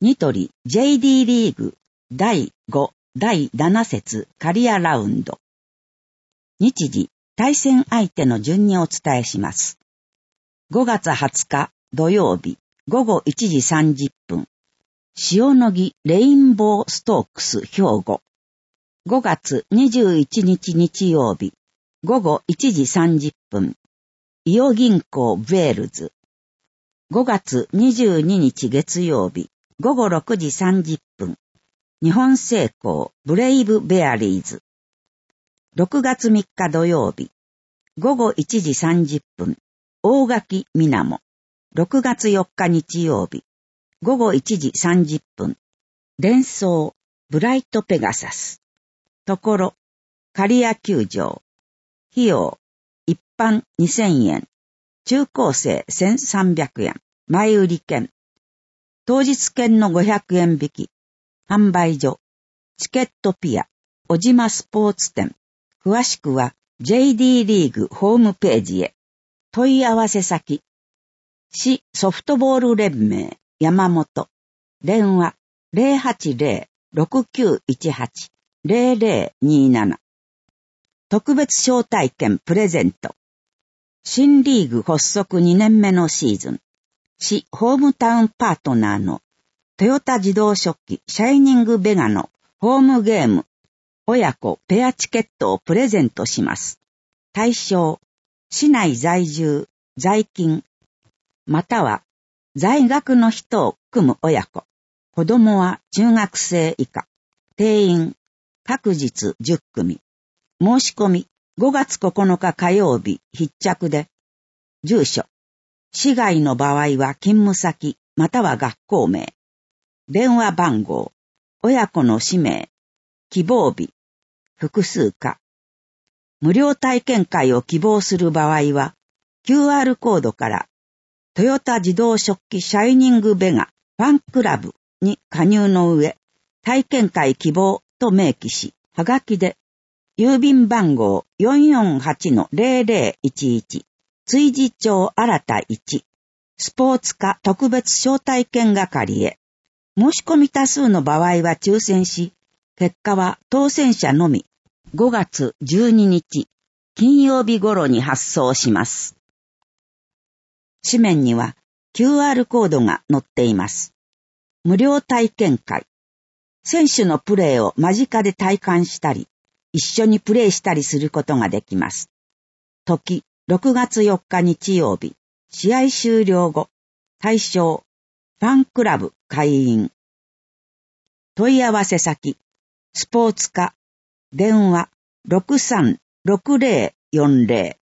ニトリ JD リーグ第5、第7節カリアラウンド。日時、対戦相手の順にお伝えします。5月20日土曜日午後1時30分。塩野義レインボーストークス兵庫。5月21日日曜日午後1時30分。伊予銀行ヴェールズ。5月22日月曜日午後6時30分。日本製鋼ブレイブベアリーズ。6月3日土曜日午後1時30分。大垣みなも。6月4日日曜日午後1時30分。連想ブライトペガサス。ところ刈谷球場。費用一般2000円。中高生1300円。前売り券。当日券の500円引き。販売所。チケットピア。小島スポーツ店。詳しくは JD リーグホームページへ。問い合わせ先。市ソフトボール連盟山本。電話 080-6918-0027。特別招待券プレゼント。新リーグ発足2年目のシーズン。市ホームタウンパートナーのトヨタ自動食器シャイニングベガのホームゲーム親子ペアチケットをプレゼントします。対象、市内在住、在勤、または在学の人を含む親子。子供は中学生以下。定員、各日10組。申し込み、5月9日火曜日必着で、住所、市外の場合は勤務先、または学校名。電話番号、親子の氏名、希望日、複数か。無料体験会を希望する場合は、QR コードからトヨタ自動食器シャイニングベガファンクラブに加入の上、体験会希望と明記し、はがきで、郵便番号 448-0011、築地町新田1、スポーツ課特別招待券係へ。申し込み多数の場合は抽選し、結果は当選者のみ5月12日金曜日頃に発送します。紙面には QR コードが載っています。無料体験会。選手のプレーを間近で体感したり、一緒にプレーしたりすることができます。時、6月4日日曜日、試合終了後、対象、ファンクラブ会員。問い合わせ先、スポーツ課、電話 636040